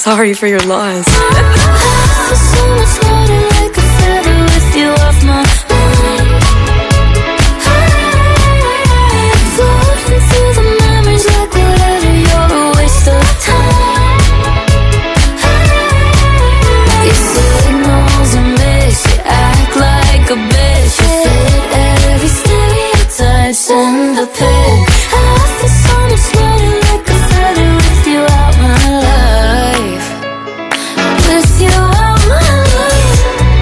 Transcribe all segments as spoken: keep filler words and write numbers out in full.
sorry for your loss. A bitch, you fit every stereotype. Send a pic. I feel so much lighter, like a feather with you out my life. With you out my life.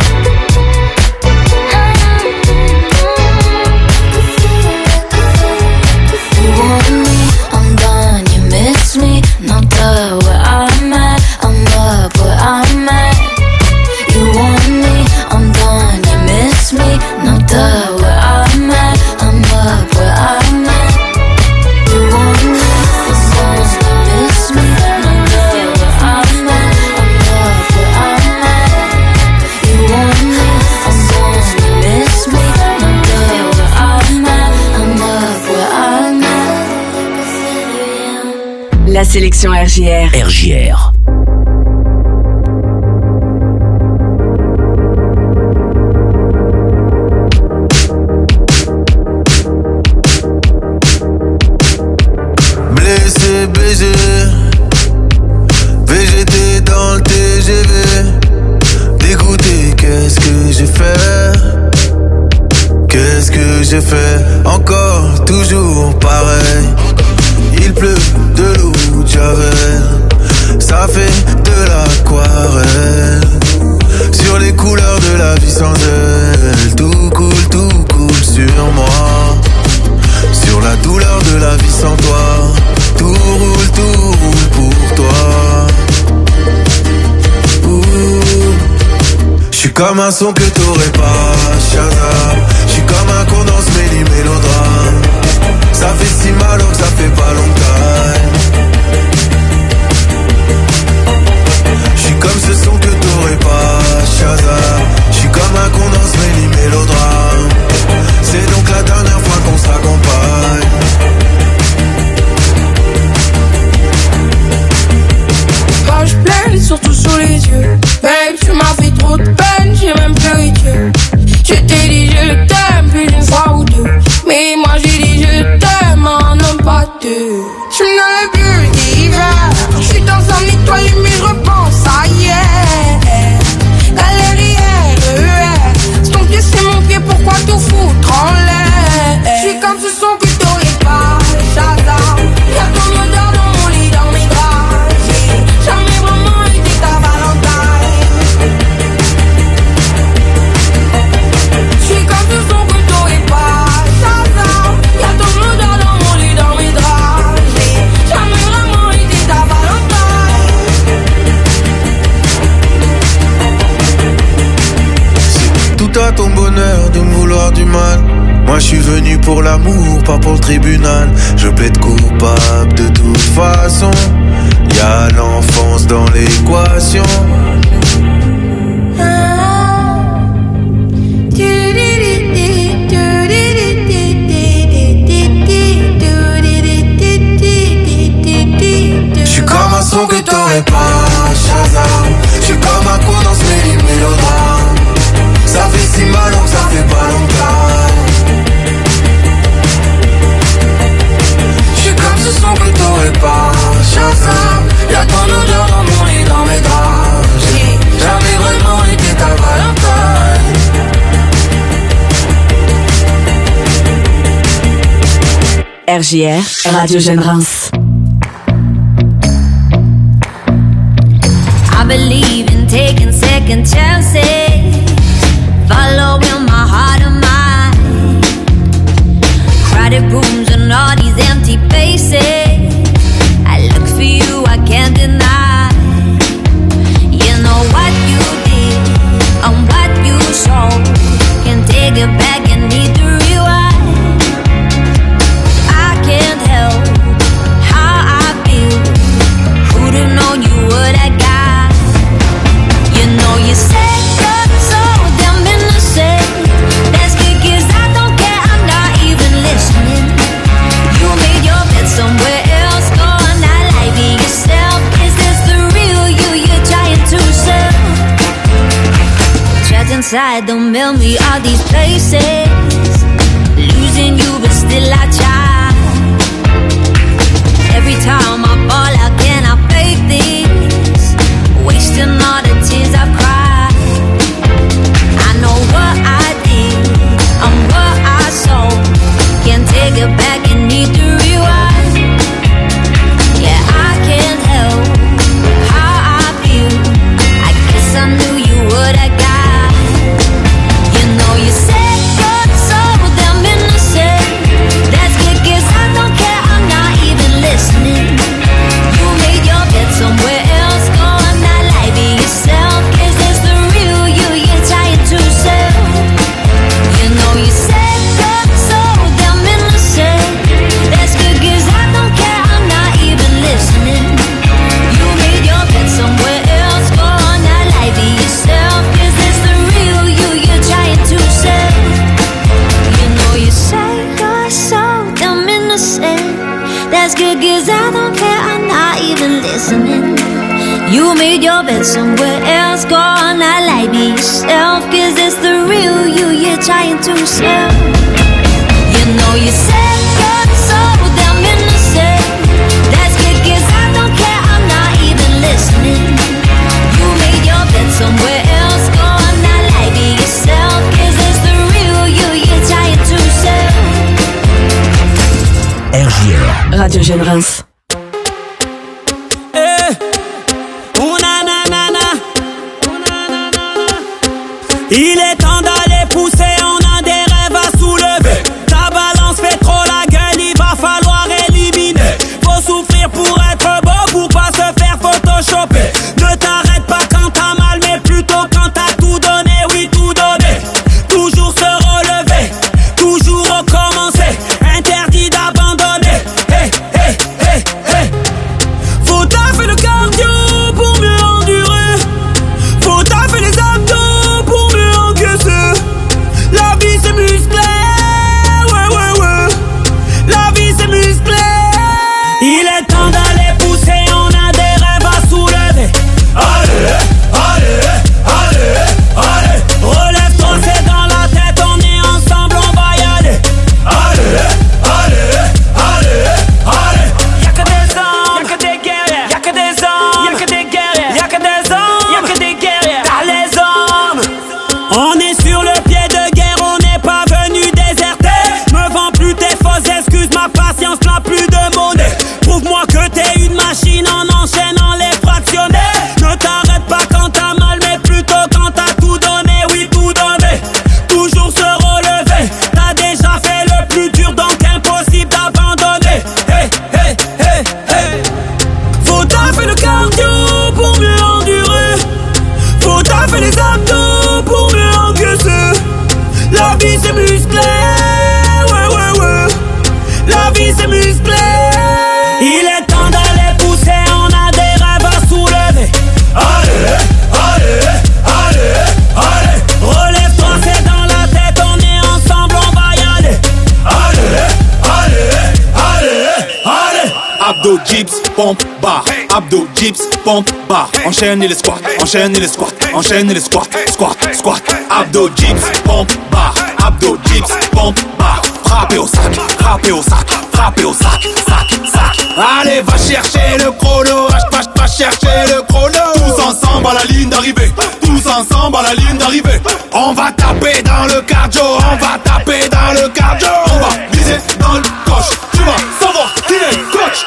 You want me, I'm done. You miss me, not the where I'm at. I'm up where I'm at. You want me, I'm done. Me, not the where I'm at, I'm up where I'm at. You want me, as long as you miss me, not the where I'm at, I'm up where I'm at. You want me, as long as you miss me, not the where I'm at, I'm up where I'm at. La sélection R J R. R J R. B G, V G T dans le T G V. Dégoûté, qu'est-ce que j'ai fait? Qu'est-ce que j'ai fait? Encore, toujours pareil. Il pleut de l'eau de Javel. Ça fait de l'aquarelle. Sur les couleurs de la vie sans elle. Tout coule, tout coule sur moi. Sur la douleur de la vie sans toi. Tout roule, tout roule pour toi. J'suis comme un son que t'aurais pas, Shazam. J'suis comme un con dans ce méli mélodrame. Ça fait si mal alors que ça fait pas longtemps. J'suis comme ce son que t'aurais pas, Shazam. J'suis comme un con dans ce méli mélodrame. C'est donc la dernière fois qu'on s'accompagne. Quand je pleure, surtout sous les yeux. Babe, tu m'as fait trop de peine, j'ai même pleuré Dieu. Je t'ai dit je t'aime plus d'une fois ou deux. Mais moi j'ai dit je t'aime en un pas deux. Je suis dans le vieux d'hiver. Je suis dans un étoile mais je repense à hier. Galérière, E R. C'est ton pied, c'est mon pied, pourquoi tout foutre en l'air? Je suis comme ce son que t'aurais pas, Shazam. Y'a ton odeur dans mon lit, dans mes draps. J'ai jamais vraiment été ta Valentine. Je suis comme ce son que t'aurais pas, Shazam. Y'a ton odeur dans mon lit, dans mes draps. J'ai jamais vraiment été ta Valentine. C'est tout à ton bonheur de me vouloir du mal. Moi je suis venu pour l'amour, pas pour le tribunal. Je plaide coupable de toute façon. Y'a l'enfance dans l'équation. J'suis comme un son que t'aurais pas, Shazam. J'suis comme un con dans ce méli mélodrame. Ça fait si mal donc ça fait pas longtemps. J'suis comme ce son que t'aurais pas, Shazam. Y'a ton odeur dans mon lit, dans mes draps. J'ai jamais vraiment été ta Valentine. R J R, Radio Jeune Reims. I believe in taking second chances, following my heart and mind. Crowded rooms and all these empty faces. I look for you, I can't deny. You know what you did and what you showed. Can't take it back and need to rewind. I can't help how I feel. Who'd have known you were that guy? You know you said you're so damn innocent. That's good 'cause I don't care, I'm not even listening. You made your bed somewhere else, go on, I lie to yourself. Is this the real you? outside, don't mail me all these places. Losing you, but still I try. Every time I fall, how can I fake this? Wasting all the tears I've cried. I know what I did, I'm what I saw. Can't take it back and need to rewind. Yeah, I can't help how I feel. I guess I knew you would have got. You know you said you're so damn innocent. That's good 'cause I don't care, I'm not even listening. You made your bed somewhere else, go on that lie, be yourself. 'Cause it's the real you you're trying to sell. You know you said you're so damn innocent. That's good 'cause I don't care, I'm not even listening. You made your bed somewhere else, go on that lie, be yourself. 'Cause it's the real you you're trying to sell. You know you say you're so damn innocent. That's good 'cause I don't care, I'm not even listening. You made your bed somewhere else, go on that lie, be yourself. 'Cause it's the real you you're trying to sell. You know you said you're so damn innocent. That's good 'cause I don't care, I'm not even listening. You made your bed somewhere else, go on that lie, be yourself. 'Cause it's the real you you're trying to sell. R J R, Radio Jeune Reims. Eh, ouna na na na. Il est temps d'aller pousser, on a des rêves à soulever. Ta balance fait trop la gueule, il va falloir éliminer. Faut souffrir pour être beau, pour pas se faire photoshopper. Ne t'arrête pas quand t'as mal, mais plutôt quand t'as tout donné, oui tout donné. Toujours se relever, toujours recommencer. Interdit d'abandonner. Hey, hey, hey, hey. Faut taffer le cardio pour mieux endurer. Faut taffer les abdos pour mieux encaisser. La vie c'est musclé, ouais ouais ouais. La vie c'est musclé. Il est temps d'aller pousser, on a des rêves à soulever. Allez, allez, allez, allez. Relève-toi, c'est dans la tête, on est ensemble, on va y aller. Allez, allez, allez, allez. Y'a que des hommes, y'a que des guerriers. Y'a que des hommes, y'a que des guerriers. Y'a que des hommes, y'a que des guerriers. T'as les hommes. On est sur le pied de guerre, on n'est pas venu déserter. Me vends plus tes fausses excuses, ma patience n'a plus de monnaie. Prouve-moi que t'es une machine en enchaînant les fractionnés. Ne t'arrête pas quand t'as mal, mais plutôt quand t'as tout donné, oui tout donné. Toujours se relever, t'as déjà fait le plus dur, donc impossible d'abandonner. Hey, hey, hey, hey. Faut taffer le cardio pour mieux endurer. Faut taffer les abdos pour mieux encaisser. La vie c'est musclé, ouais ouais ouais. La vie c'est musclé. Il est temps d'aller pousser, on a des rêves à soulever. Allez, allez, allez, allez. Relève-toi, c'est dans la tête, on est ensemble, on va y aller. Allez, allez, allez, allez. Abdo, dips, pompe, bar. Abdo, dips, pompe, bar. Enchaîne les squats, enchaîne les squats, enchaîne les squats, squat, squat. Abdo, dips, pompe, bar. Abdo, dips, pompe, bar. Frappez au sac, frappez au sac, frappez au sac, sac, sac. Allez, va chercher le chrono, va, va, va chercher le chrono. Tous ensemble à la ligne d'arrivée, tous ensemble à la ligne d'arrivée. On va taper dans le cardio, on va taper dans le cardio. On va viser dans le coche, tu vas savoir qui est coach.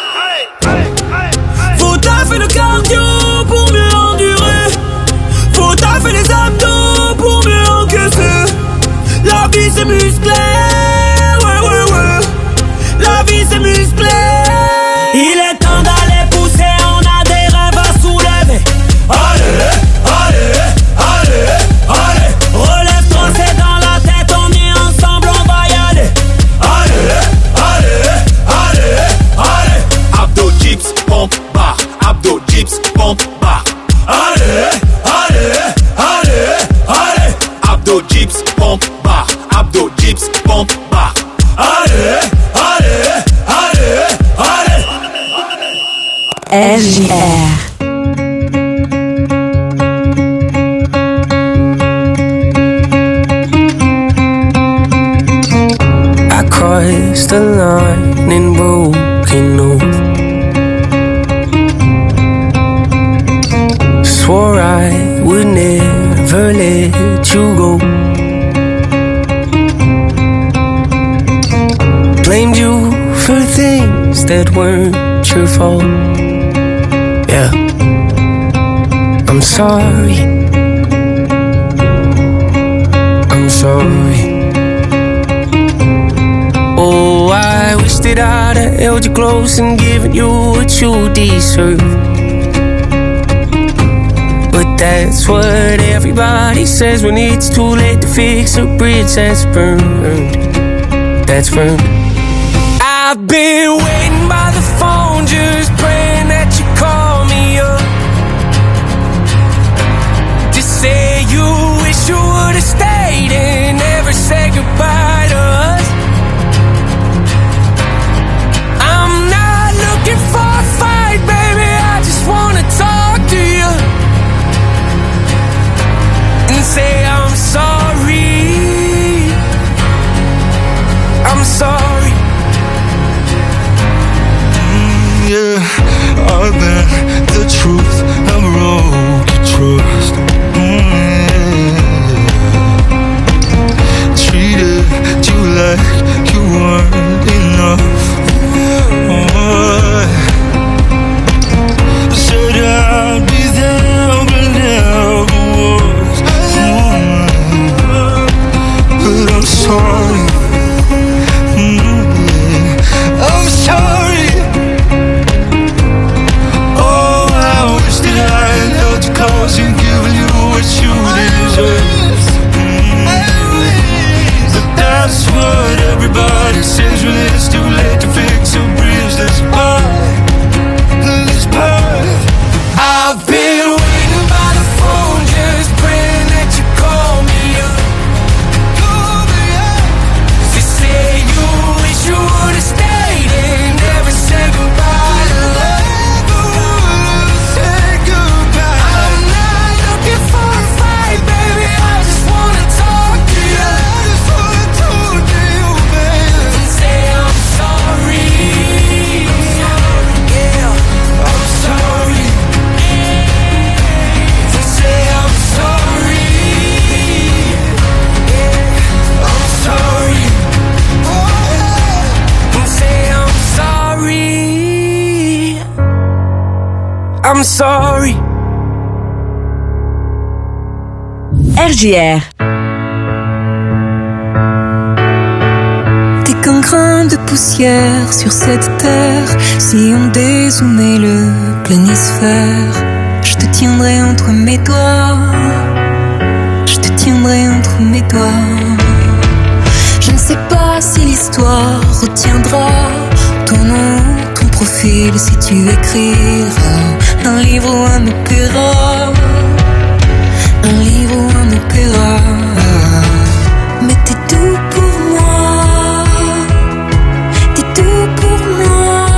Faut taffer le cardio pour mieux endurer. Faut taffer les abdos pour mieux encaisser. La vie c'est musclé, ouais ouais ouais. La vie c'est musclé. Il est temps d'aller pousser, on a des rêves à soulever. Allez, allez, allez, allez. Relève-toi, c'est dans la tête, on est ensemble, on va y aller. Allez, allez, allez, allez. Abdo, dips, pompe, bar. Abdo, dips, pompe, bar. Allez, allez, allez, allez. Abdo, dips, pompe, bar. Abdo, dips, pompe, bar. Allez, allez, allez, allez. R J R. crossed the line in broken oath. Swore I would never let you go. Blamed you for things that weren't your fault. Yeah, I'm sorry. I'm sorry. Oh, I wish that I'd have held you close and given you what you deserve. But that's what everybody says when it's too late to fix a bridge that's burned. That's burned. I've been waiting by the phone, just praying that you call me up to say you wish you would've stayed and never said goodbye to us. I'm not looking for a fight, baby, I just wanna talk to you and say I'm sorry. I'm sorry. Yeah, I've been the truth, I broke your trust. Mm-hmm. Treated you like you weren't enough. Oh, said I'd be there, but never was. Mm-hmm. But I'm sorry. Mm-hmm. I'm sorry. Cause and giving you what you deserve. Mm-hmm. But that's what everybody says when it's too late to fix a bridge that's burned. That's burned. I've been waiting by the phone, just praying that you call me up. Call me up. To say you wish you would've stayed and never said goodbye to love. I'm sorry. R J R. T'es qu'un grain de poussière sur cette terre. Si on dézoomait le planisphère, je te tiendrai entre mes doigts. Je te tiendrai entre mes doigts. Je ne sais pas si l'histoire retiendra ton nom, ton profil, si tu écriras un livre ou un opéra, un livre ou un opéra. Mais t'es tout pour moi, t'es tout pour moi,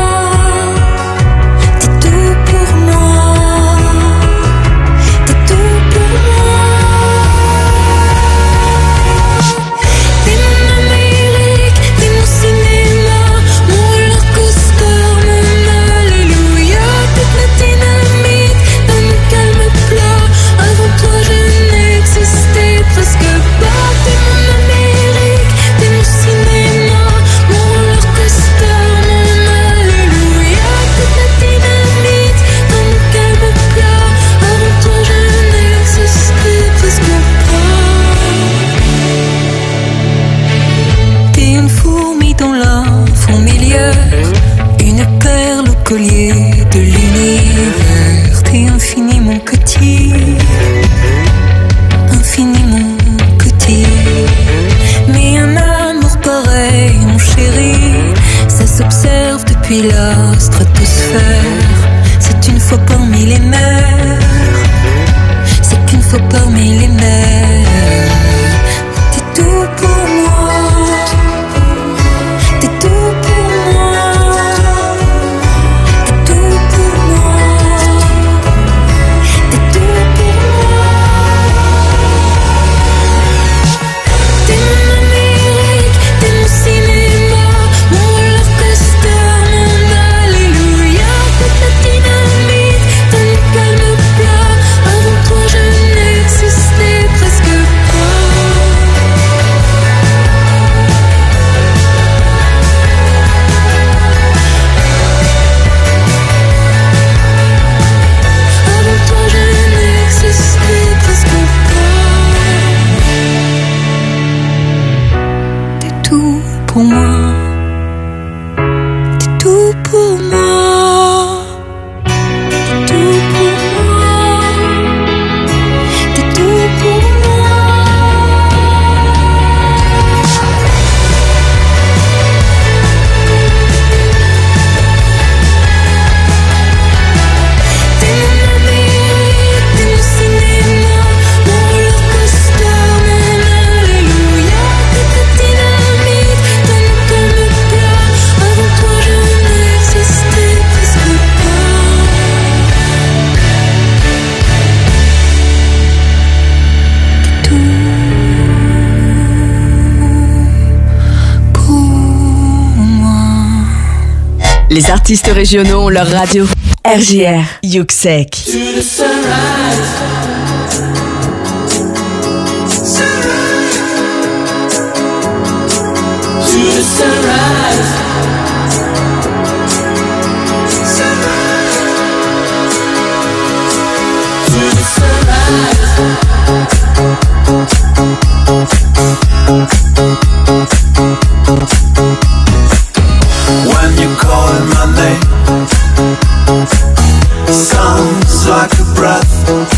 t'es tout pour moi, t'es tout pour moi. T'es mon Amérique, t'es mon cinéma, mon roller coaster, mon alléluia. Toute ma dynamite dans mon calme plat. Avant toi je n'existais presque pas. T'es mon Amérique, t'es mon cinéma, mon roller coaster, mon alléluia. Toute ma dynamite dans mon calme plat. Avant toi je n'existais presque pas. T'es une fourmi dans la fourmilière, une perle au collier de l'univers. T'es infiniment petit, infiniment petit. Mais un amour pareil, mon chéri, ça s'observe depuis la stratosphère. C'est une fois parmi les mers, c'est qu'une fois parmi les mers. T'es tout pour moi, t'es tout pour moi, t'es tout pour moi, t'es tout pour moi. T'es mon Amérique, t'es mon cinéma, mon tout pour moi. T'es tout pour moi. T'es tout pour moi. T'es tout pour moi. T'es mon ami, t'es mon cinéma, mon roller coaster, mon alléluia. T'es ta dynamite, ton comme le plat. Avant toi je n'existais presque pas. T'es tout pour moi. Les artistes régionaux ont leur radio. R J R, Yuxek. To the sunrise. To the sunrise. To the sunrise. When you call my name, sounds like a breath,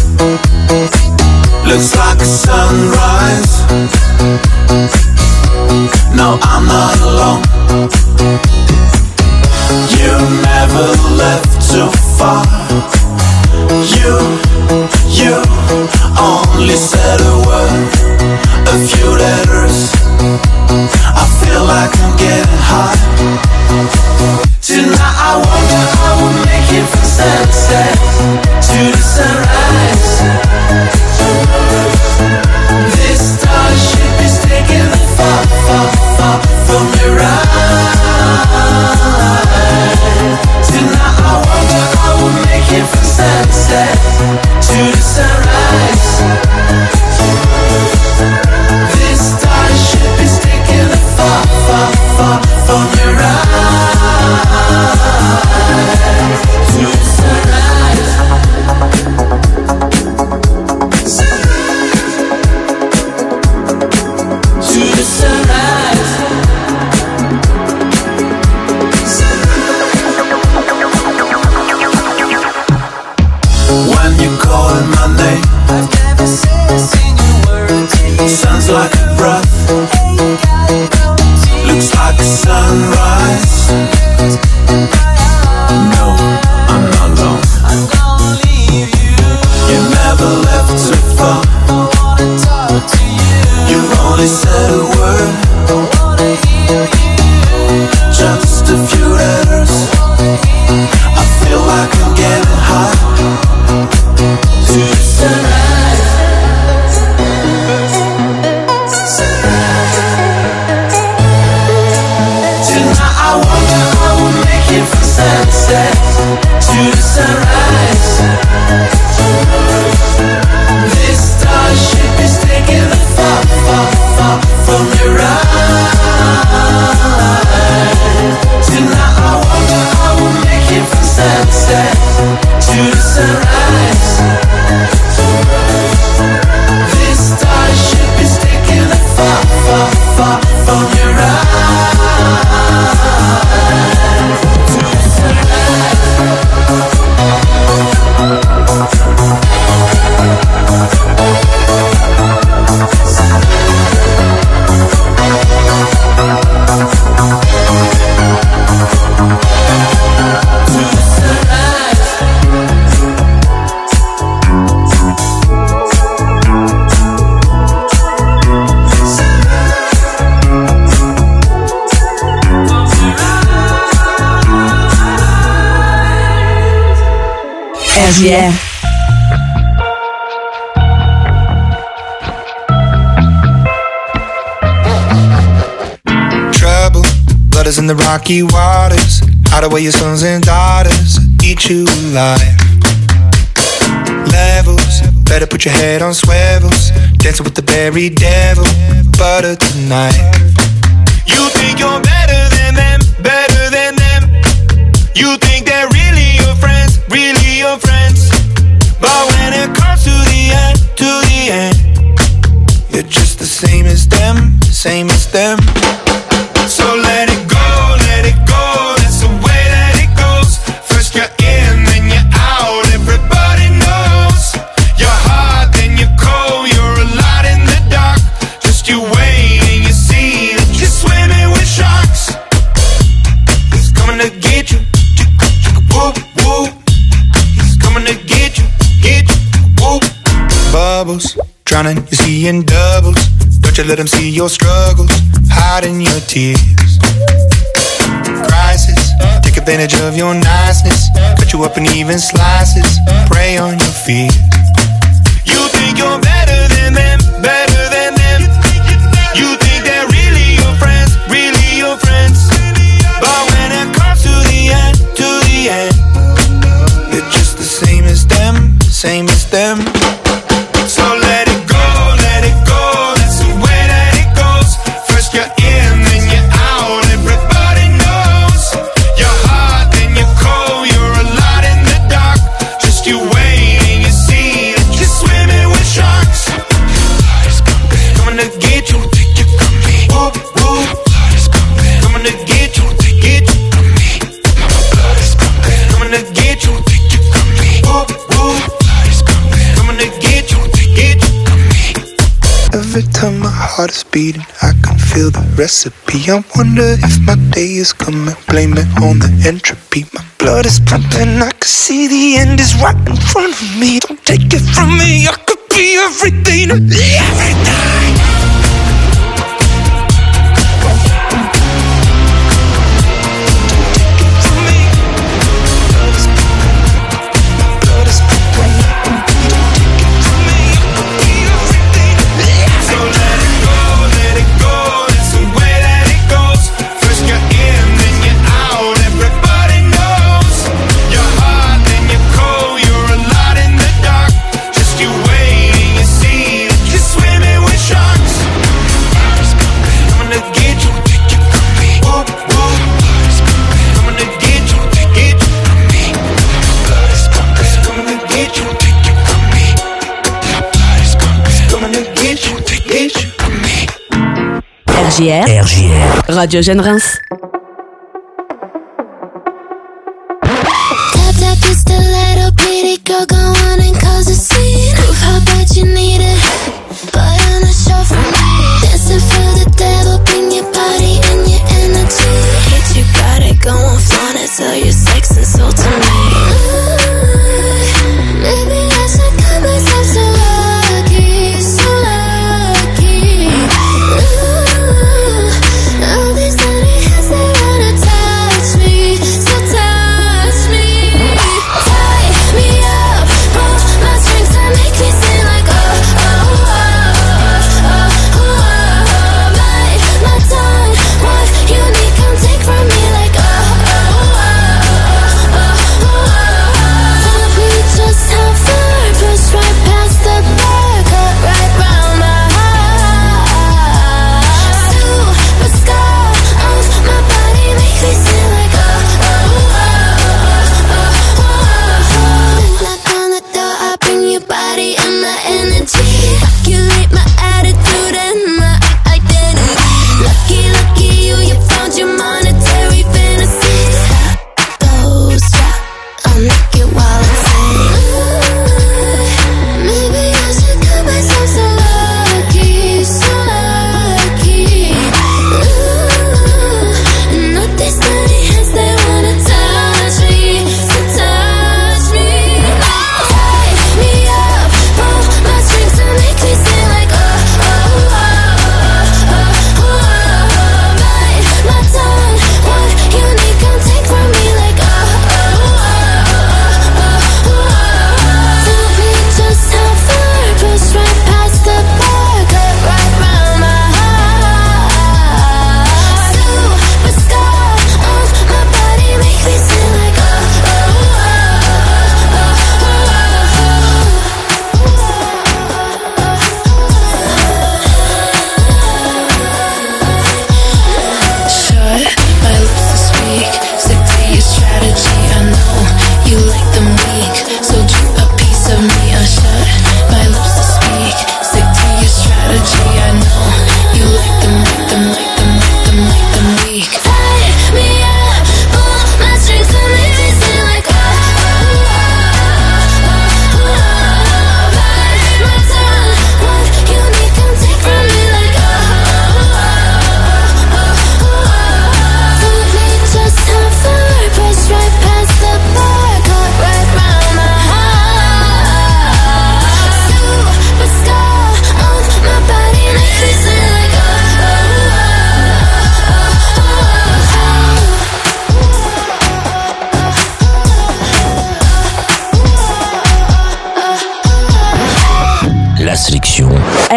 looks like a sunrise. No, I'm not alone. You never left too far. You, you only said a word, a few letters. I feel like I'm getting high. Tonight I wonder I will make it from sunset to the sunrise. This starship is taking me far, far, far from me right. Tonight I wonder I will make it from sunset to the sunrise. This starship is taking me far, far, far from me right. To the sunrise. To the sunrise. When you call my name, I've never seen you word. Sounds like a breath, looks like a sunrise. No, I'm not alone. I'm gonna leave you. You never left too far. I wanna talk to you. You've only said a word. I wanna hear you. Just a few letters. I feel like I'm getting high. To the sunrise. Tonight I wonder I will make it from sunset to the sunrise. This starship is taking me far, far, far from me right. Tonight I wonder I will make it from sunset to the sunrise. This starship is taking me far, far, far from me right. To the sunrise. R J R. Trouble, blood is in the rocky waters. Hide away your sons and daughters, eat you alive. Levels, better put your head on swivels. Dancing with the very devil, butter tonight. You think you're better than them, better than them. You think they're really your friends, really your friends. But when it comes to the end, to the end, you're just the same as them, same as them. troubles, drowning, you're seeing doubles. Don't you let them see your struggles, hiding your tears. Crisis, take advantage of your niceness, cut you up in even slices, prey on your fears. You think you're better than them, better than them. You think they're really your friends, really your friends. But when it comes to the end, to the end, you're just the same as them, same as them. So let it go, let it go, that's the way that it goes. First you're in, then you're out, everybody knows. You're hot, then you're cold, you're a lot in the dark. Just you waiting, you see that you're swimming with sharks. Coming to get you, take you from me. Whoop, whoop. Coming to get you, take it from me. Coming to get you, take you from me. Whoop, whoop. Coming to get you, take it from me. Every time my heart is beating, I can feel the recipe. I wonder if my day is coming, blame it on the entropy. My blood is pumping, I can see the end is right in front of me. Don't take it from me, I could be everything, everything. R J R, R J R, Radio Jeune Reims. Tap tap your stiletto, pretty girl, go on and cause a scene. Prove how bad you need it, put on a show for me. Dancing for the devil, bring your body and your energy. Hate you got it, go on, flaunt it, tell your sex and soul to me. Ooh, maybe I should cut myself so lucky, so lucky. Ooh, all these dirty hands, they wanna touch me, so touch me. Tie me up,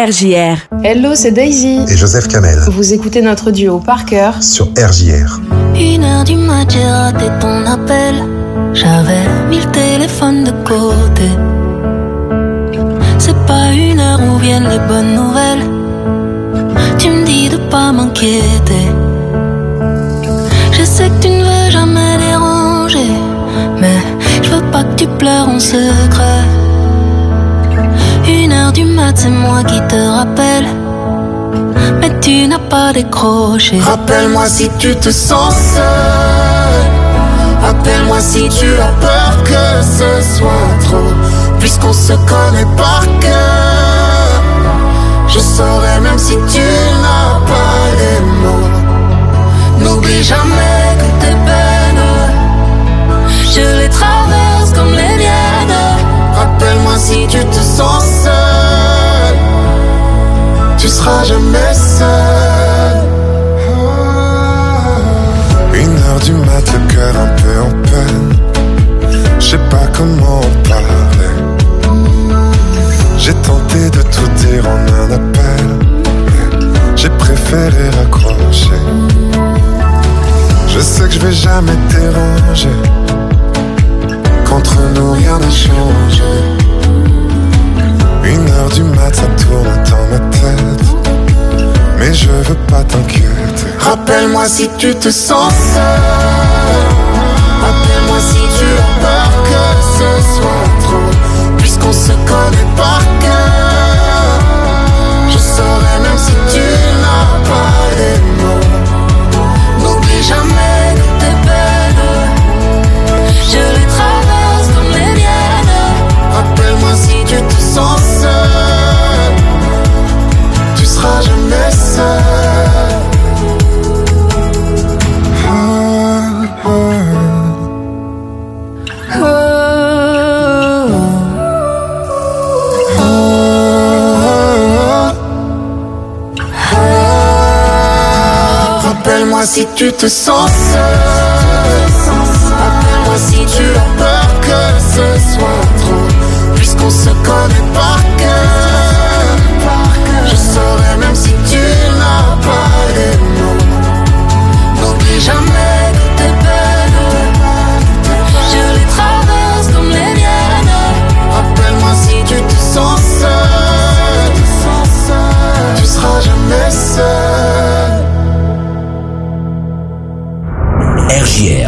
R J R. Hello, c'est Daisy. Et Joseph Kamel. Vous écoutez notre duo par cœur sur R J R. Une heure du mat, j'ai raté ton appel. J'avais mis le téléphone de côté. C'est pas une heure où viennent les bonnes nouvelles. Tu me dis de pas m'inquiéter. Je sais que tu ne veux jamais déranger, mais je veux pas que tu pleures en secret. Une heure du mat, c'est moi qui te rappelle, mais tu n'as pas décroché. Rappelle-moi si tu te sens seul. Appelle-moi si tu as peur que ce soit trop. Puisqu'on se connaît par cœur, je saurais même si tu n'as pas les mots. N'oublie jamais que tes peines, je les traverse comme les miennes. Rappelle-moi si tu te sens seul, tu seras jamais seul. Une heure du mat, le cœur un peu en peine. Je sais pas comment en parler. J'ai tenté de tout dire en un appel, mais j'ai préféré raccrocher. Je sais que je vais jamais te déranger, qu'entre nous rien n'a changé. Une heure du mat, ça tourne dans ma tête, mais je veux pas t'inquiéter. Rappelle-moi si tu te sens seul. Rappelle-moi si tu as peur que ce soit trop. Puisqu'on se connaît par cœur, je saurais même si tu n'as pas les mots. N'oublie jamais que tes peines, je les traverse comme les miennes. Rappelle-moi si tu te sens seul, tu seras jamais seul. Rappelle-moi si tu te sens seul. Rappelle-moi si tu as peur que ce soit trop. Puisqu'on se connaît par cœur, je saurais même si tu n'as pas les mots. N'oublie jamais que tes peines, je les traverse comme les miennes. Rappelle-moi si tu te sens seul, tu seras jamais seul. R J R.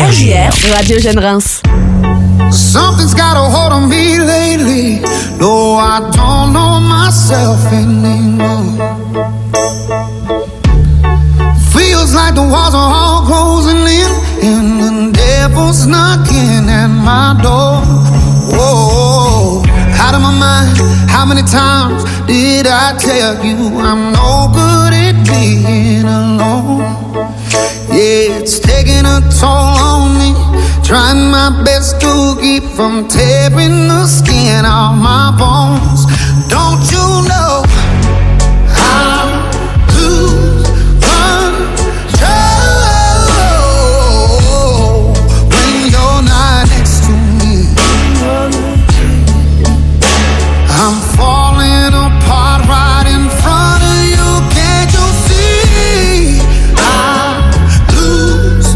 R J R, Radio Jeune Reims. Something's got a hold on me lately. No, I don't know myself anymore. Feels like the walls are all closing in, and the devil's knocking at my door. Whoa, out of my mind. How many times did I tell you I'm no good at being alone? Yeah, it's taking a toll on me. Trying my best to keep from tearing the skin off my bones. Don't you know I lose control when you're not next to me? I'm falling apart right in front of you. Can't you see? I lose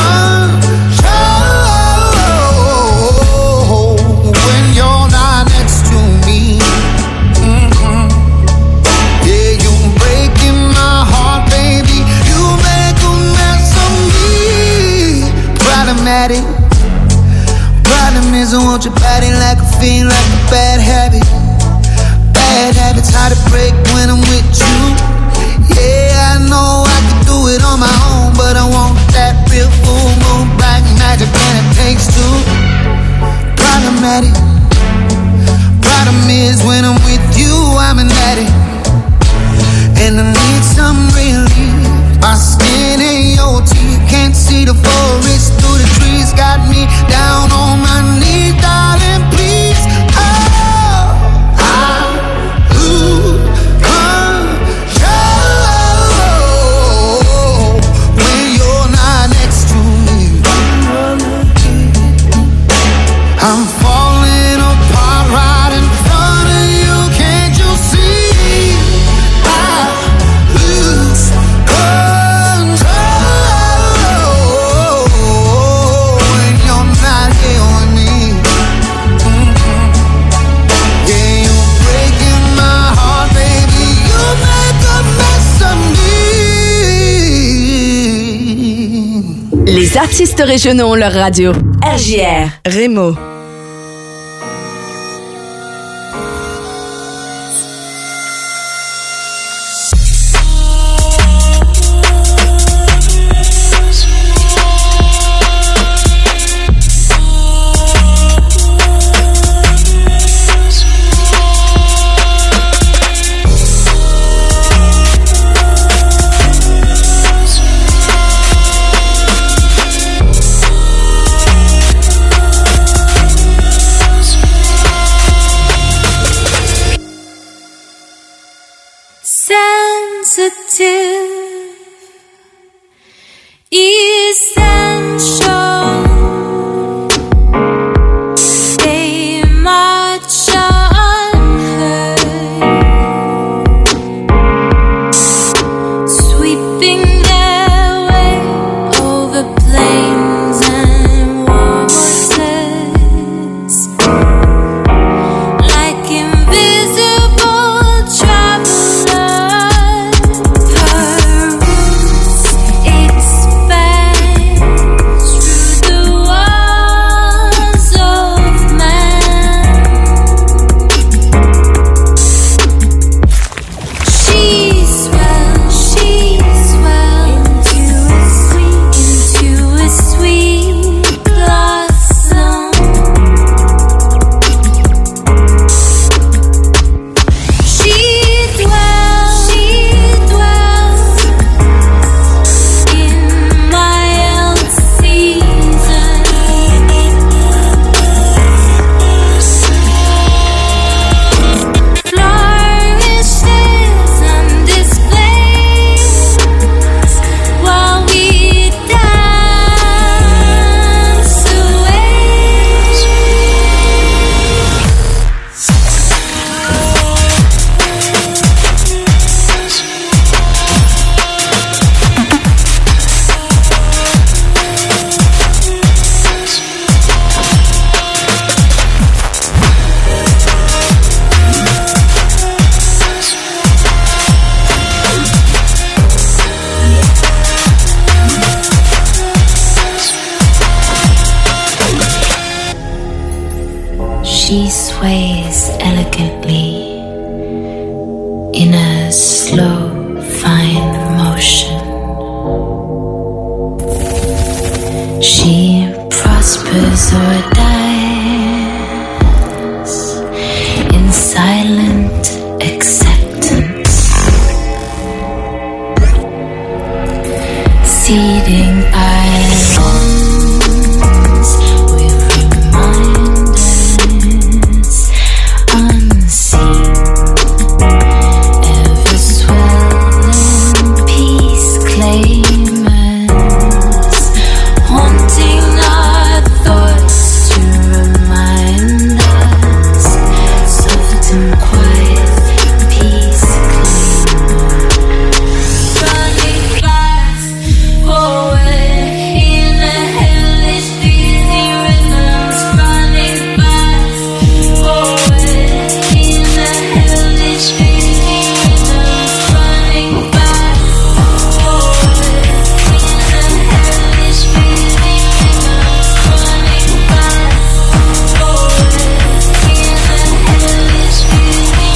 control when you're not next to me. Mm-hmm. Yeah, you breaking my heart, baby. You make a mess of me. Problematic. Problem is I want your body like a fiend, like a bad habit. Bad habits hard to break when I'm with you. Yeah, I know I can do it on my own, but I want that real full moon black magic, and it takes two. Problematic. Problem is when I'm with you, I'm an addict, and I need some relief. My skin and your teeth can't see the forest through the trees. Got me down on my knees, darling, please. Oh, I lose control when you're not next to me. I'm falling apart right in front of you. Can't you see? I lose control when you're not here with me. Mm-hmm. Yeah, you're breaking my heart, baby. You make a mess of me. Les artistes régionaux ont leur radio. R J R, Rémo. Sensitive, essential, stay much unheard, sweeping their way over plains and waters, like invisible travelers. Her roots expand in a slow, fine motion. She prospers or dies in silent acceptance, seeding islands with reminders unseen, ever swelling peace claimers, haunting our thoughts to remind us, soft and quiet peace claimers, running fast forward in a hellish busy rhythms, running fast forward in a hellish busy rhythms, running fast forward in a hellish busy rhythms, running fast forward in a hellish busy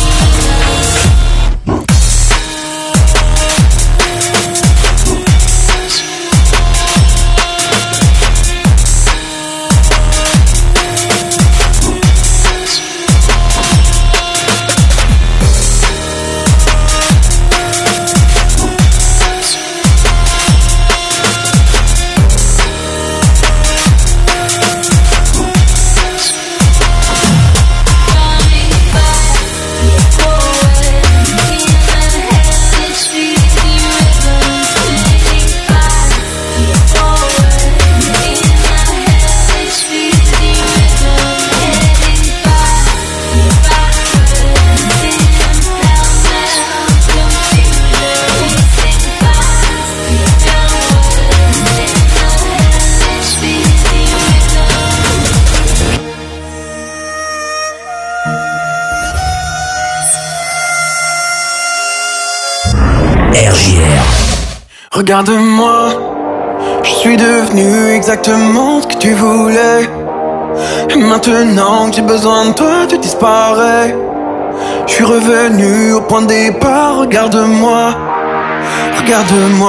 R J R. Regarde-moi, je suis devenu exactement ce que tu voulais. Et maintenant que j'ai besoin de toi, tu disparais. Je suis revenu au point de départ, regarde-moi, regarde-moi.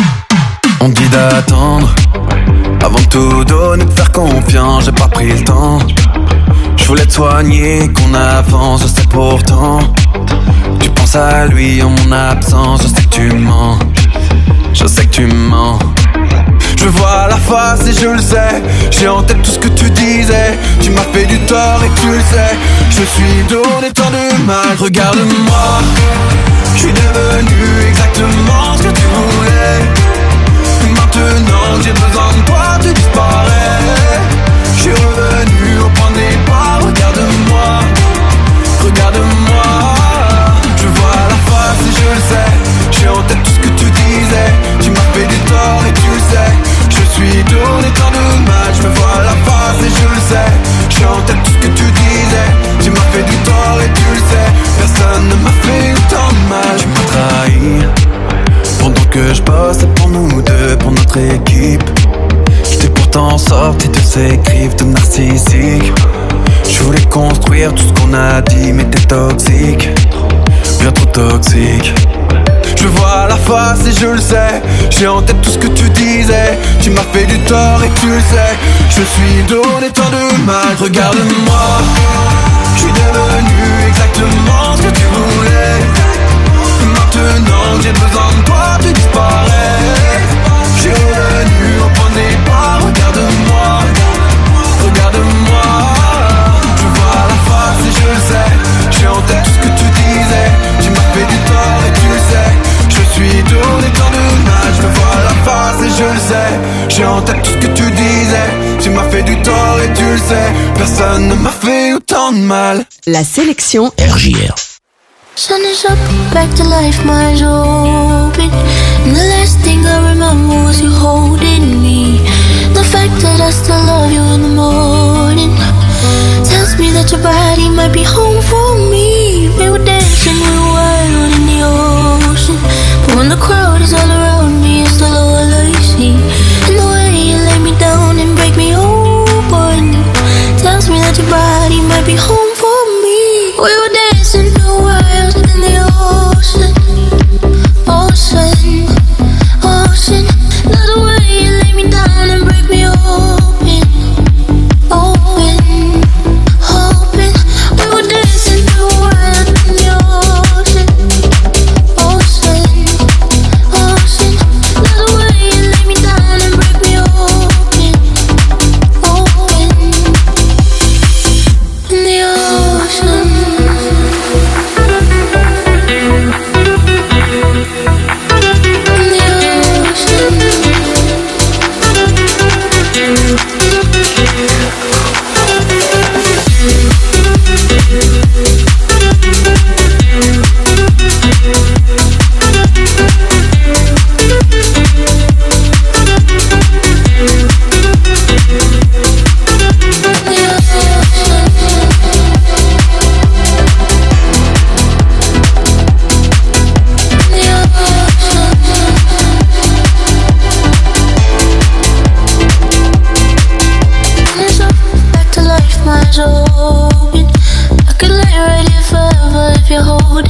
On dit d'attendre avant de tout donner, de faire confiance, j'ai pas pris le temps. Je voulais te soigner, qu'on avance, je sais pourtant. Tu penses à lui en mon absence, je sais que tu mens. Je sais que tu mens. Je vois la face et je le sais. J'ai en tête tout ce que tu disais. Tu m'as fait du tort et tu le sais. Je suis donné tant de mal. Regarde-moi, je suis devenu exactement ce que tu voulais. Maintenant que j'ai besoin de toi, tu disparais. Je suis revenu au point de départ. Regarde-moi, regarde-moi. Je vois la face et je le sais. J'ai en tête tout ce que tu disais. Tu m'as fait du tort et tu le sais. Je suis donné tant de mal. Je me vois la face et je le sais. J'ai en tête tout ce que tu disais. Tu m'as fait du tort et tu le sais. Personne ne m'a fait autant de mal. Tu m'as trahi pendant que je bossais pour nous deux, pour notre équipe. Je t'ai pourtant sorti de ces griffes de narcissique. Je voulais construire tout ce qu'on a dit, mais t'es toxique, bien trop toxique. Je vois la face et je le sais. J'ai en tête tout ce que tu disais. Tu m'as fait du tort et tu le sais. Je suis donné tant de mal. Regarde-moi, je suis devenu exactement ce que tu voulais. Maintenant que j'ai besoin de toi, tu disparais. Je suis revenu au point de départ. Regarde-moi, regarde-moi. Je vois la face et je le sais. J'ai en tête tout ce que tu disais. Tu m'as fait du tort et tu le sais. Je suis donné tant de mal. Je me vois la face et je le sais. J'ai en tête tout ce que tu disais. Tu m'as fait du tort et tu le sais. Personne ne m'a fait autant de mal. La sélection R J R. Sun is up, back to life, my eyes open. And the last thing I remember was you holding me. The fact that I still love you in the morning tells me that your body might be home for me. We were dancing, we were wild in the ocean. But when the crowd is all around me, it's still all I see. And the way you lay me down and break me open tells me that your body might be home for me. We were dancing, we were wild in the ocean.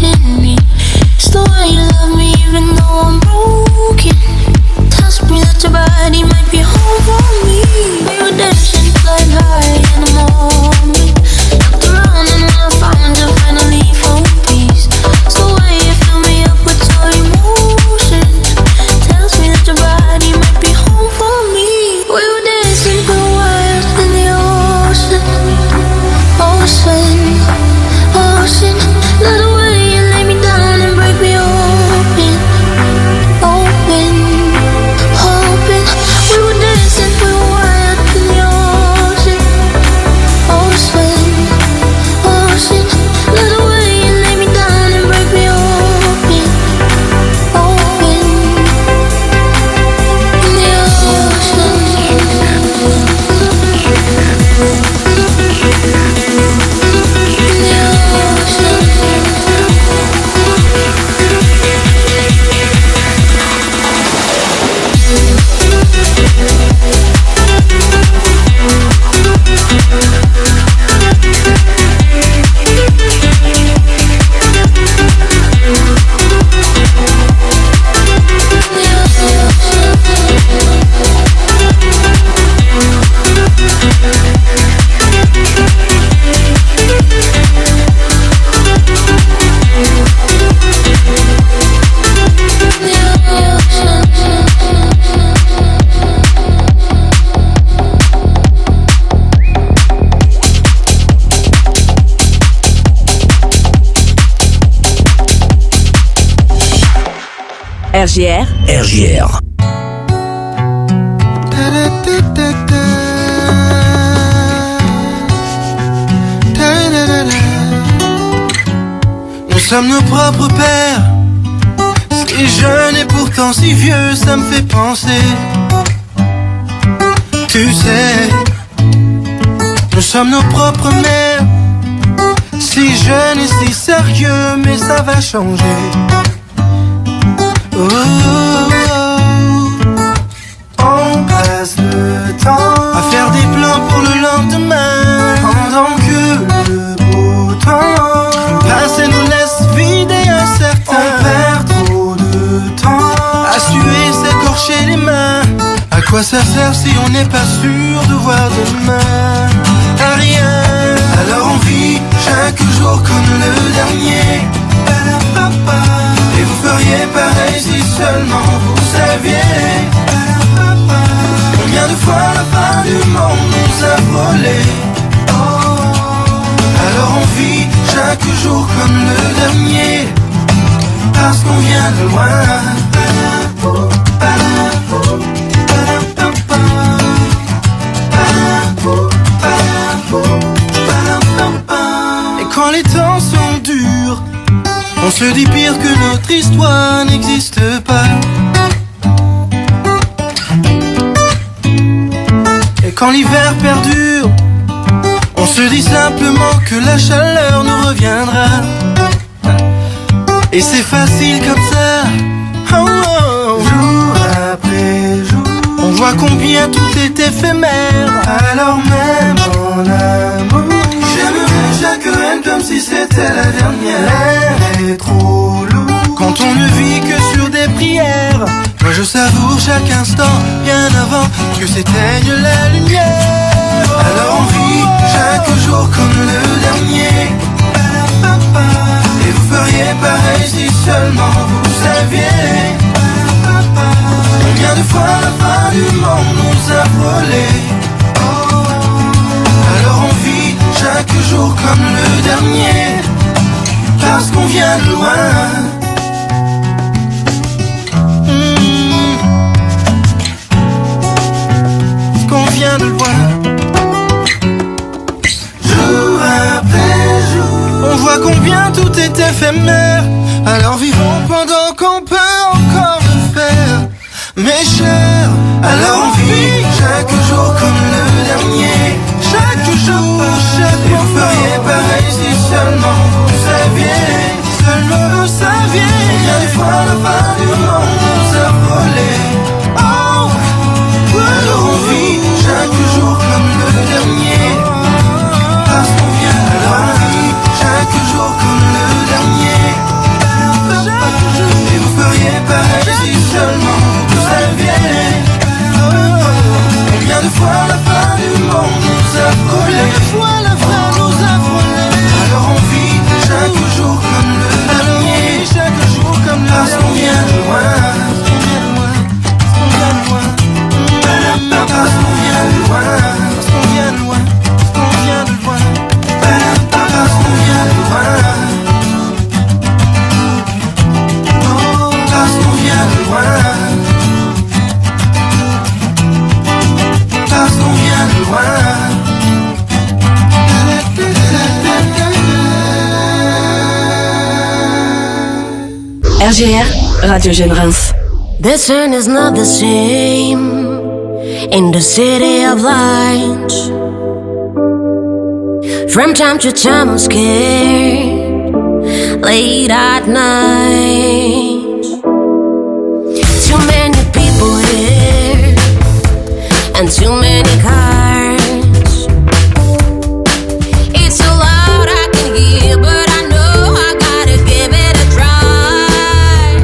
in me. It's the way you love me even though I'm broken. Tells me that your body might be home for me. We were dancing flying high in the morning. Looked around and I found you finally found peace. It's the way you fill me up with your emotion. Tells me that your body might be home for me. We were dancing for a while in the ocean. Ocean, ocean. Love the way you lay me down and break me open. Open, open. We were dancing for a while in the ocean. Ocean, ocean. Love the way you lay me down and break me open. Open. In the ocean. R J R. R J R. Nous sommes nos propres pères. Si jeune et pourtant si vieux, ça me fait penser. Tu sais, nous sommes nos propres mères. Si jeune et si sérieux, mais ça va changer. Oh, oh, oh. On passe le temps à faire des plans pour le lendemain, pendant que le beau temps passé nous laisse vides et incertains. On perd trop de temps à suer, s'écorcher les mains. À quoi ça sert si on n'est pas sûr de voir demain? À rien. Alors on vit chaque jour comme le dernier. Et vous feriez pareil si seulement vous saviez combien de fois la fin du monde nous a volé. Alors on vit chaque jour comme le dernier, parce qu'on vient de loin. Et quand les temps sont durs, on se dit pire que notre histoire n'existe pas. Et quand l'hiver perdure, on se dit simplement que la chaleur nous reviendra. Et c'est facile comme ça, oh, oh. Jour après jour, on voit combien tout est éphémère. Alors même en amour, j'aimerais chaque haine comme si c'était la dernière. L'air est trop lourd quand on ne vit que sur des prières. Moi je savoure chaque instant bien avant que s'éteigne la lumière. Alors on vit chaque jour comme le dernier. Et vous feriez pareil si seulement vous saviez combien de fois la fin du monde nous a volé. Alors on vit chaque jour comme le dernier, parce qu'on vient de loin. Mmh. Parce qu'on vient de loin. Jour après jour, on voit combien tout est éphémère. Alors vivons pendant qu'on peut encore le faire. Mes chers, alors on vit chaque jour comme le dernier. Chaque jour, chaque jour. Et vous feriez pareil si seulement vous saviez, seulement vous saviez combien de fois la fin du monde nous a volé. Oh, alors on vit chaque jour comme le dernier, parce qu'on vient. Alors on vit chaque jour comme le dernier, R G R, Radio Jeune Reims. This turn is not the same in the city of lights. From time to time I'm scared, late at night. Too many people here and too many cars. It's so loud I can hear, but I know I gotta give it a try.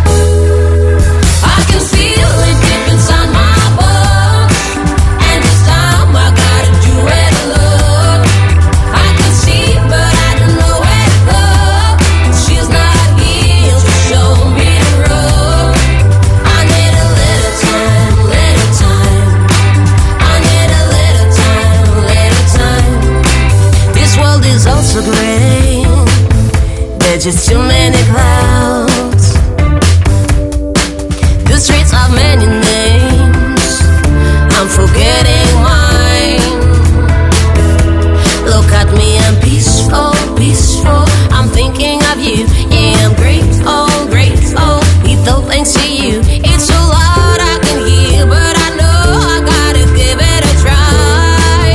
I can feel it deep inside my bones, and this time I gotta do it alone. I can see, but I don't know where to go. She's not here to show me the road. I need a little time, little time. I need a little time, little time. This world is also great. There's just too many clouds. The streets have many names. I'm forgetting mine. Look at me, I'm peaceful, peaceful. I'm thinking of you. Yeah, I'm grateful, grateful. Little thanks to you. It's so loud I can hear, but I know I gotta give it a try.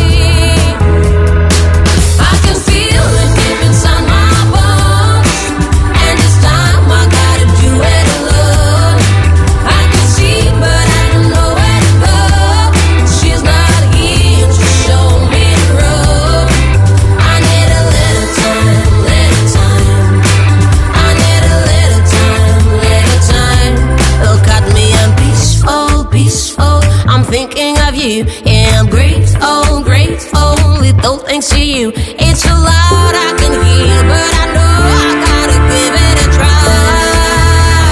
I can feel it deep inside my bones, and this time I gotta do it alone. I can see, but I don't know where to go. She's not here to show me the road. I need a little time, little time. I need a little time, little time. Look at me, I'm peaceful, peaceful. I'm thinking of you. Yeah, I'm grateful, grateful. Little thanks to you. It's so loud I can hear, but I know I gotta give it a try.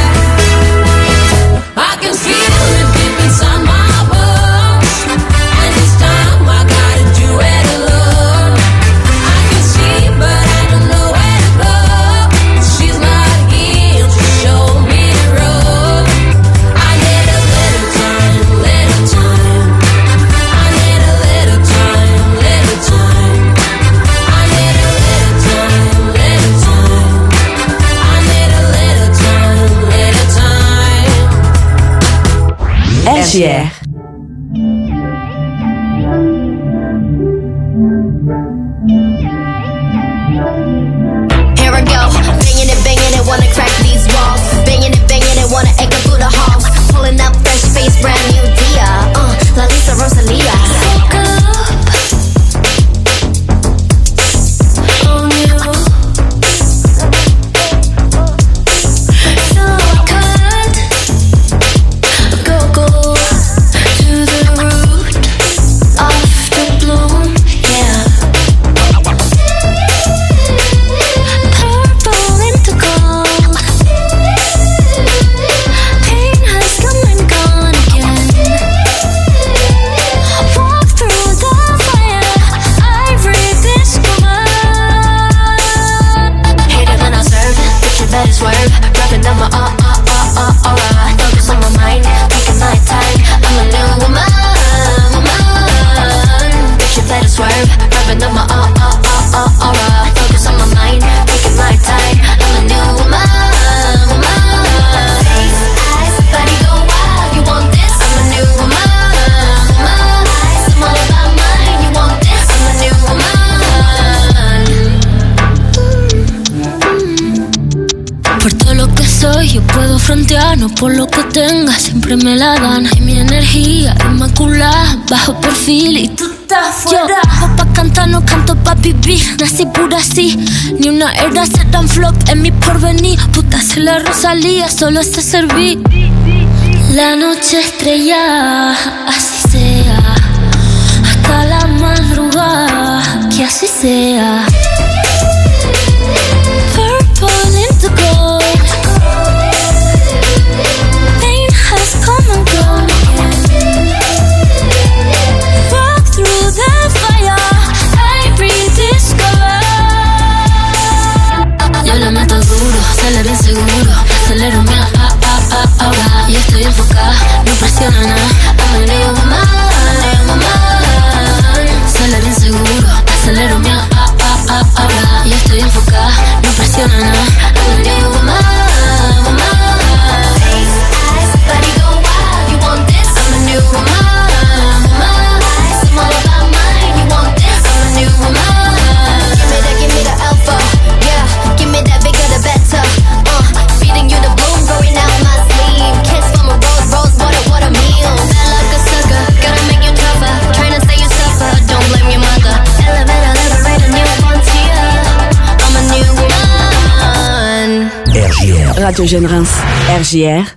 I can feel it deep inside my bones, and this time I gotta do it alone. I can see, but I don't know where to go. She's not here to show me the road. I need a little time, little time. I need a little time, little time. I need a little time, little time. I need a little time, little time. R G R. Here I go, banging it, banging it, wanna crack these walls. Banging it, banging it, wanna echo through the halls. Pulling up fresh face, brand new Dia. Uh, La Lisa Rosalia. Woke up on you, so I could go go to the root of the bloom. Yeah. Purple into gold. Pain has come and gone again. Walk through the fire, ivory discovered. Hate it when I serve, bitch you better swerve. Rubbing on my uh uh uh uh aura. Focus on my mind, taking my time. I'm a new woman, woman. Bitch you better swerve. Rubbing on my uh uh uh uh aura. Focus on my mind, taking my time. I'm a new woman, woman. Face, eyes, body go wild. You want this? I'm a new woman, woman. Eyes, I'm all about mine. You want this? I'm a new woman. Por todo lo que soy, yo puedo frontear, no por lo que tenga, siempre me la dan. Y mi energía inmaculada, bajo perfil y tú estás fuera. Yo, pa' cantar, no canto pa' vivir, nací pura así. Ni una era se dan flop en mi porvenir. Puta, se la Rosalía, solo sé servir. La noche estrellada, así sea. Hasta la madrugada, que así sea. Purple into gold. Pain has come and gone again. Walk through the fire, ivory discovered. Yo le meto duro, sale bien seguro. Acelero mi ah ah ah ahora. Y estoy enfocada, no presiona nada. I'm a new woman, new woman. Sale bien seguro, acelero mi ah ah ah J R. Radio Jeune Reims. R J R.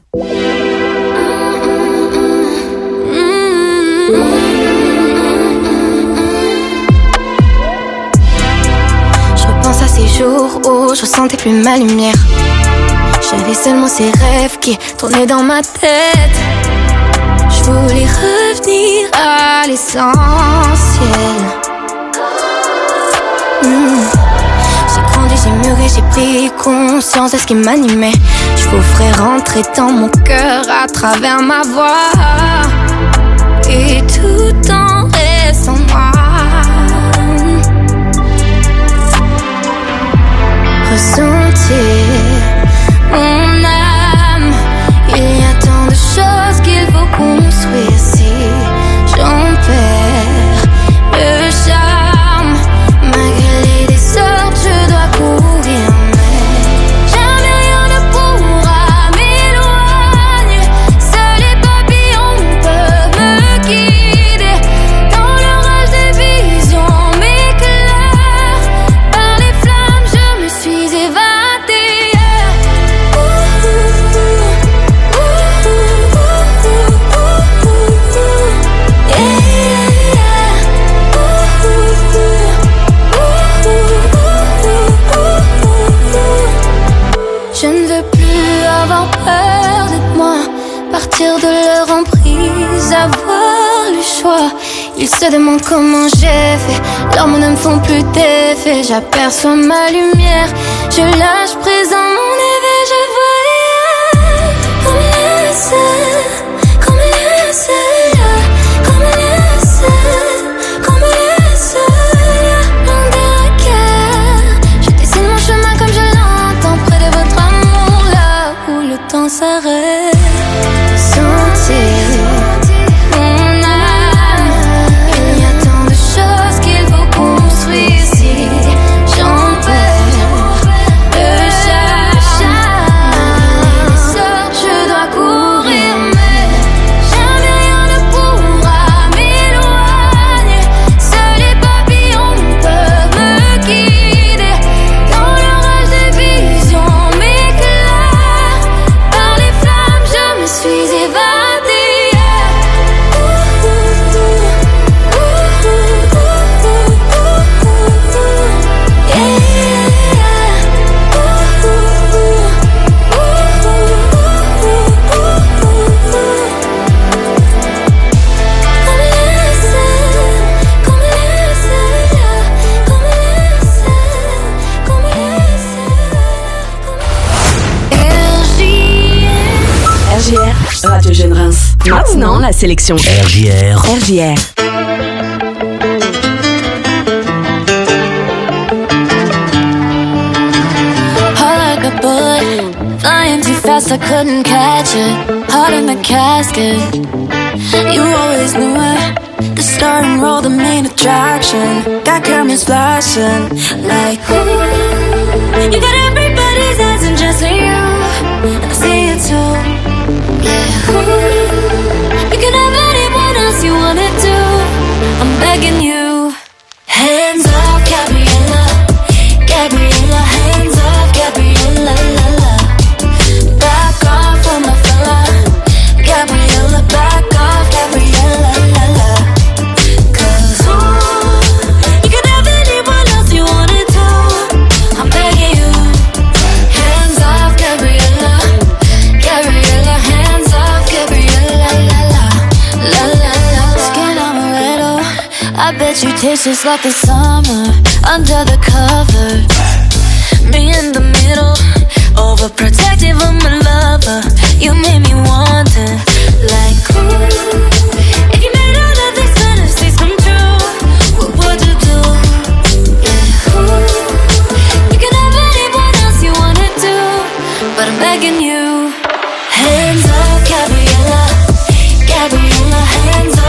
Je repense à ces jours où je ressentais plus ma lumière. J'avais seulement ces rêves qui tournaient dans ma tête. Je voulais revenir à l'essentiel. Mmh. J'ai grandi, j'ai mûri, j'ai pris conscience de ce qui m'animait. Je vous ferai rentrer dans mon cœur à travers ma voix, et tout en restant moi. Ressentir mon âme, il y a tant de choses qu'il faut construire. Si j'en perds le charme, malgré les désordres, je dois courir. Mais jamais rien ne pourra m'éloigner. Seuls les papillons peuvent me guider. Dans l'orage des visions m'éclairent. Par les flammes, je me suis évadée. Je ne veux plus avoir peur de moi, partir de leur emprise, avoir le choix. Ils se demandent comment j'ai fait, leurs mots ne me font plus d'effet. J'aperçois ma lumière, je lâche présent mon éveil. Je voyais comme le ciel, comme le ciel, comme le ciel, comme le ciel. Loin des cœurs, je dessine mon chemin comme je l'entends, près de votre amour, là où le temps s'arrête. Sentir mon âme, il y a tant de choses qu'il faut construire. Si j'en perds le charme, je dois courir. Mais jamais rien ne pourra m'éloigner. Seuls les papillons peuvent me guider. Dans l'orage des visions m'éclairent. Par les flammes, je me suis évadée. R J R. Radio Jeune Reims. Maintenant, la sélection R J R. R J R. Heart like a bullet, flying too fast, I couldn't catch it. Heart in the casket, you always knew it. The star and roll, the main attraction. Got cameras flashing like ooh. You got everybody's eyes and just you, and I see it too. Yeah, ooh. You can have anyone else you wanted to. I'm begging you. Hands off, Gabriella, Gabriella. Hands off, Gabriella, la la. Back off on my fella, Gabriella. Back off, Gabriella, la la. Cause ooh, you can have anyone else you wanted to. I'm begging you. Hands off, Gabriella, Gabriella. Hands off, Gabriella, la la, la la la. Skin on a little, I bet you taste just like the summer under the covers. Me in the middle, overprotective of my lover. You made me wonder, like ooh, if you made all of these fantasies come true, what would you do? Yeah, ooh, you can have anyone else you wanted to, but I'm begging you. Hands off, Gabriella, Gabriella. Hands